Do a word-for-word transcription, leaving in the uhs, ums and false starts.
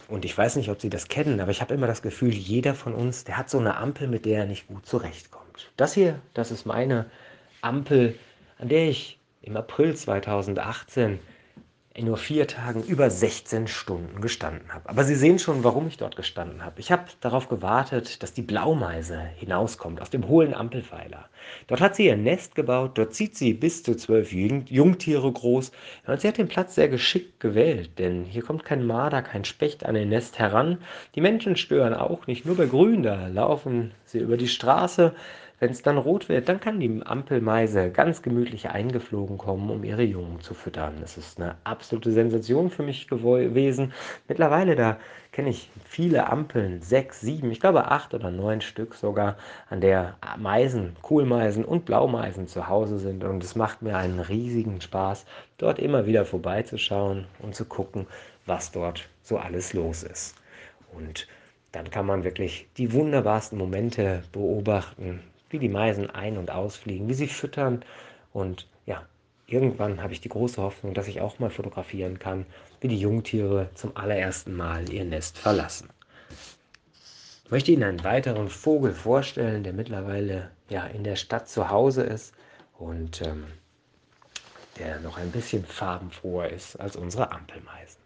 Und ich weiß nicht, ob Sie das kennen, aber ich habe immer das Gefühl, jeder von uns, der hat so eine Ampel, mit der er nicht gut zurechtkommt. Das hier, das ist meine Ampel, an der ich im April zweitausendachtzehn in nur vier Tagen über sechzehn Stunden gestanden habe. Aber Sie sehen schon, warum ich dort gestanden habe. Ich habe darauf gewartet, dass die Blaumeise hinauskommt aus dem hohlen Ampelpfeiler. Dort hat sie ihr Nest gebaut, dort zieht sie bis zu zwölf Jung Jungtiere groß. Und sie hat den Platz sehr geschickt gewählt, denn hier kommt kein Marder, kein Specht an ihr Nest heran. Die Menschen stören auch nicht, nur bei Grün, da laufen sie über die Straße. Wenn es dann rot wird, dann kann die Ampelmeise ganz gemütlich eingeflogen kommen, um ihre Jungen zu füttern. Das ist eine absolute Sensation für mich gewesen. Mittlerweile, da kenne ich viele Ampeln, sechs, sieben, ich glaube acht oder neun Stück sogar, an der Meisen, Kohlmeisen und Blaumeisen zu Hause sind. Und es macht mir einen riesigen Spaß, dort immer wieder vorbeizuschauen und zu gucken, was dort so alles los ist. Und dann kann man wirklich die wunderbarsten Momente beobachten, wie die Meisen ein- und ausfliegen, wie sie füttern. Und ja, irgendwann habe ich die große Hoffnung, dass ich auch mal fotografieren kann, wie die Jungtiere zum allerersten Mal ihr Nest verlassen. Ich möchte Ihnen einen weiteren Vogel vorstellen, der mittlerweile ja in der Stadt zu Hause ist und ähm, der noch ein bisschen farbenfroher ist als unsere Ampelmeisen.